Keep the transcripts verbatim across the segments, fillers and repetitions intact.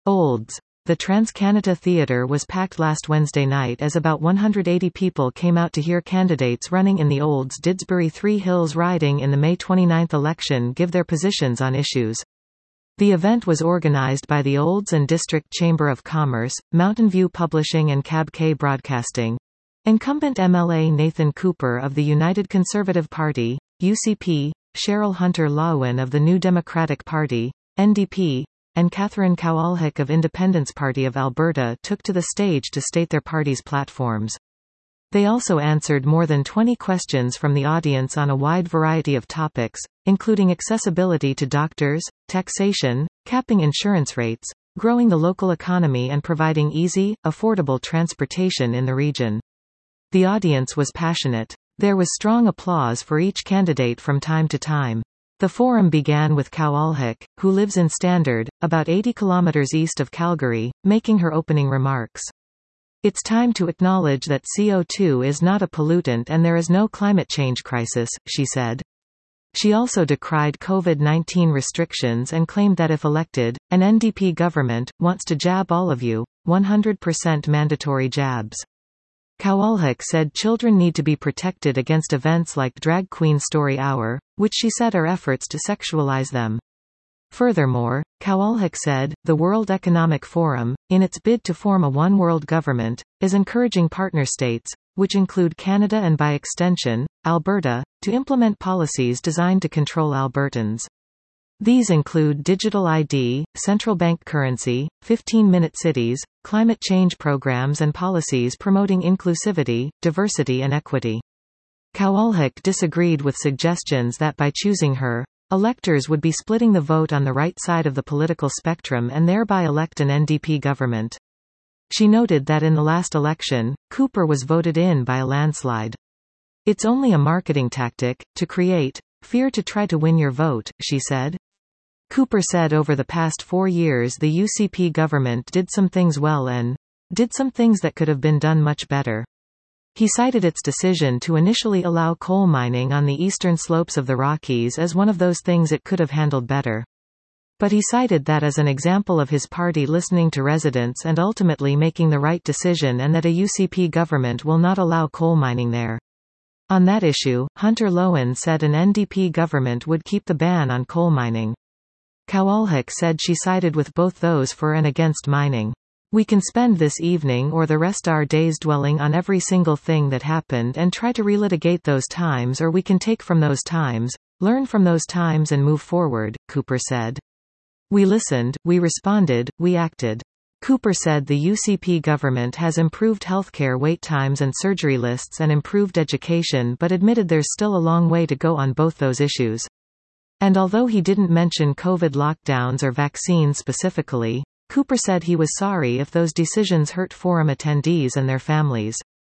Olds. The TransCanada Theatre was packed last Wednesday night as about one hundred eighty people came out to hear candidates running in the Olds Didsbury Three Hills riding in the May twenty-ninth election give their positions on issues. The event was organized by the Olds and District Chamber of Commerce, Mountain View Publishing and Cab K Broadcasting. Incumbent M L A Nathan Cooper of the United Conservative Party, U C P, Cheryl Hunter-Lawin of the New Democratic Party, N D P, and Catherine Kowalczyk of Independence Party of Alberta took to the stage to state their parties' platforms. They also answered more than twenty questions from the audience on a wide variety of topics, including accessibility to doctors, taxation, capping insurance rates, growing the local economy and providing easy, affordable transportation in the region. The audience was passionate. There was strong applause for each candidate from time to time. The forum began with Kowalczyk, who lives in Standard, about eighty kilometers east of Calgary, making her opening remarks. It's time to acknowledge that C O two is not a pollutant and there is no climate change crisis, she said. She also decried COVID nineteen restrictions and claimed that if elected, an N D P government wants to jab all of you, one hundred percent mandatory jabs. Kowalczyk said children need to be protected against events like Drag Queen Story Hour, which she said are efforts to sexualize them. Furthermore, Kowalczyk said, the World Economic Forum, in its bid to form a one-world government, is encouraging partner states, which include Canada and by extension, Alberta, to implement policies designed to control Albertans. These include digital I D, central bank currency, fifteen-minute cities, climate change programs and policies promoting inclusivity, diversity and equity. Kowalczyk disagreed with suggestions that by choosing her, electors would be splitting the vote on the right side of the political spectrum and thereby elect an N D P government. She noted that in the last election, Cooper was voted in by a landslide. It's only a marketing tactic, to create fear to try to win your vote, she said. Cooper said over the past four years the U C P government did some things well and did some things that could have been done much better. He cited its decision to initially allow coal mining on the eastern slopes of the Rockies as one of those things it could have handled better. But he cited that as an example of his party listening to residents and ultimately making the right decision and that a U C P government will not allow coal mining there. On that issue, Hunter-Lawin said an N D P government would keep the ban on coal mining. Kowalczyk said she sided with both those for and against mining. We can spend this evening or the rest our days dwelling on every single thing that happened and try to relitigate those times, or we can take from those times, learn from those times and move forward, Cooper said. We listened, we responded, we acted. Cooper said the U C P government has improved healthcare wait times and surgery lists and improved education, but admitted there's still a long way to go on both those issues. And although he didn't mention COVID lockdowns or vaccines specifically, Cooper said he was sorry if those decisions hurt forum attendees and their families.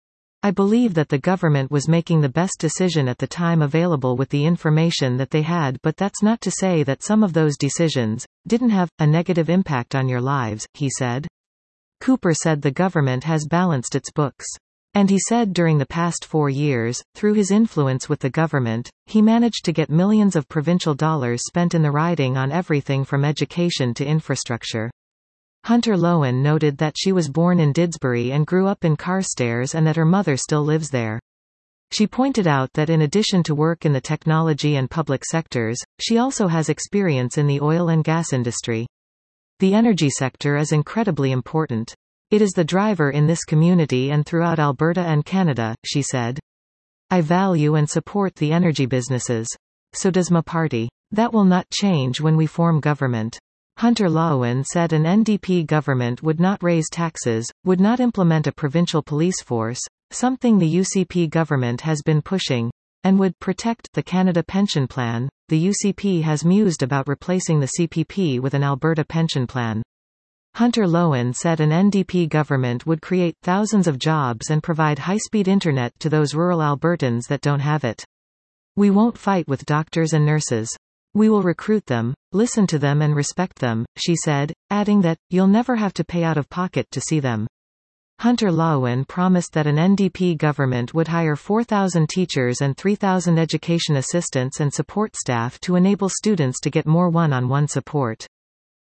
I believe that the government was making the best decision at the time available with the information that they had, but that's not to say that some of those decisions didn't have a negative impact on your lives, he said. Cooper said the government has balanced its books. And he said during the past four years, through his influence with the government, he managed to get millions of provincial dollars spent in the riding on everything from education to infrastructure. Hunter-Lawin noted that she was born in Didsbury and grew up in Carstairs and that her mother still lives there. She pointed out that in addition to work in the technology and public sectors, she also has experience in the oil and gas industry. The energy sector is incredibly important. It is the driver in this community and throughout Alberta and Canada, she said. I value and support the energy businesses. So does my party. That will not change when we form government. Hunter-Lawin said an N D P government would not raise taxes, would not implement a provincial police force, something the U C P government has been pushing, and would protect the Canada Pension Plan. The U C P has mused about replacing the C P P with an Alberta pension plan. Hunter-Lawin said an N D P government would create thousands of jobs and provide high-speed internet to those rural Albertans that don't have it. We won't fight with doctors and nurses. We will recruit them, listen to them and respect them, she said, adding that, you'll never have to pay out of pocket to see them. Hunter-Lawin promised that an N D P government would hire four thousand teachers and three thousand education assistants and support staff to enable students to get more one-on-one support.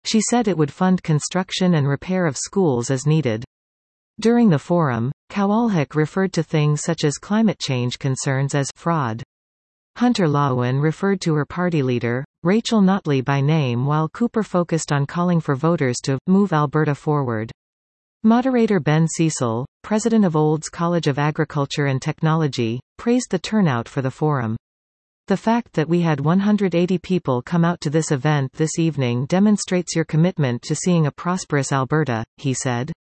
She said it would fund construction and repair of schools as needed. During the forum, Kowalczyk referred to things such as climate change concerns as fraud. Hunter Lawin referred to her party leader, Rachel Notley by name, while Cooper focused on calling for voters to move Alberta forward. Moderator Ben Cecil, president of Olds College of Agriculture and Technology, praised the turnout for the forum. The fact that we had one hundred eighty people come out to this event this evening demonstrates your commitment to seeing a prosperous Alberta, he said.